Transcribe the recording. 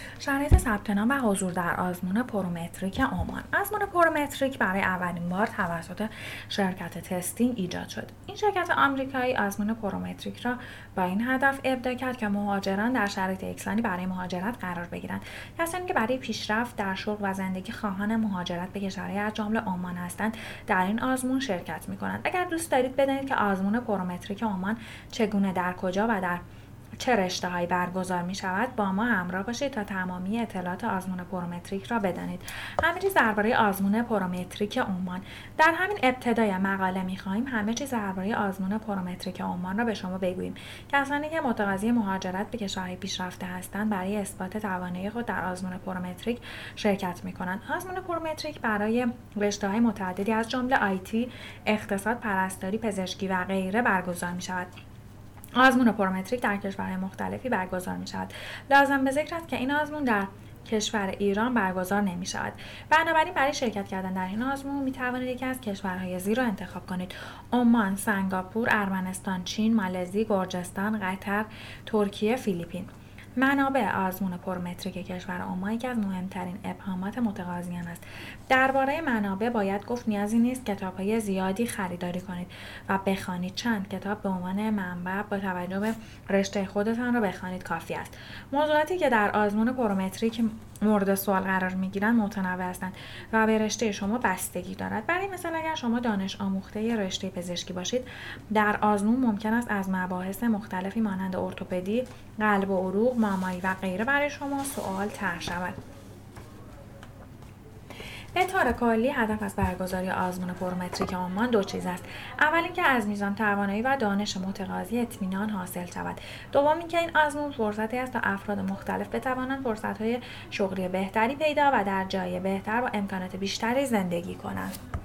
شرایط ثبت نام و حضور در آزمون پرومتریک عمان. آزمون پرومتریک برای اولین بار توسط شرکت تستینگ ایجاد شد. این شرکت آمریکایی آزمون پرومتریک را با این هدف ابداع کرد که مهاجران در شرایط یکسانی برای مهاجرت قرار بگیرند. کسانی که برای پیشرفت در شغل و زندگی خواهان مهاجرت به کشورهای از جمله عمان هستند در این آزمون شرکت می‌کنند. اگر دوست دارید بدانید که آزمون پرومتریک عمان چگونه، در کجا و در چه رشته‌هایی برگزار می‌شود، با ما همراه باشید تا تمامی اطلاعات آزمون پرومتریک را بدانید. همه چیز درباره آزمون پرومتریک عمان. در همین ابتدای مقاله می‌خواهیم همه چیز درباره آزمون پرومتریک عمان را به شما بگوییم. کسانی که متقاضی مهاجرت به کشورهای پیشرفته هستند برای اثبات توانایی خود در آزمون پرومتریک شرکت می‌کنند. آزمون پرومتریک برای رشته‌های متعددی از جمله آیتی، اقتصاد، پرستاری، پزشکی و غیره برگزار می‌شود. آزمون پرومتریک در کشورهای مختلفی برگزار می شود. لازم به ذکر است که این آزمون در کشور ایران برگزار نمی شود. بنابراین برای شرکت کردن در این آزمون می توانید یکی از کشورهای زیر را انتخاب کنید: عمان، سنگاپور، ارمنستان، چین، مالزی، گرجستان، قطر، ترکیه، فیلیپین. منابع آزمون پرومتریک کشور عمان یکی از مهمترین ابهامات متقاضیان است. درباره منابع باید گفت نیازی نیست کتاب‌های زیادی خریداری کنید و بخوانید. چند کتاب به عنوان منبع با توجه به رشته خودتان را بخوانید کافی است. موضوعاتی که در آزمون پرومتریک مورد سوال قرار می‌گیرند متنوع هستند و به رشته شما بستگی دارد. برای مثال اگر شما دانش آموخته رشته پزشکی باشید، در آزمون ممکن است از مباحث مختلفی مانند ارتوپدی، قلب و عروق، مامایی و غیره برای شما سوال طرح شود. به طور کلی هدف از برگزاری آزمون پرومتریک عمان دو چیز است: اول اینکه از میزان توانایی و دانش متقاضی اطمینان حاصل شود. دوم اینکه این آزمون فرصتی است تا افراد مختلف بتوانند فرصت‌های شغلی بهتری پیدا و در جای بهتر با امکانات بیشتری زندگی کنند.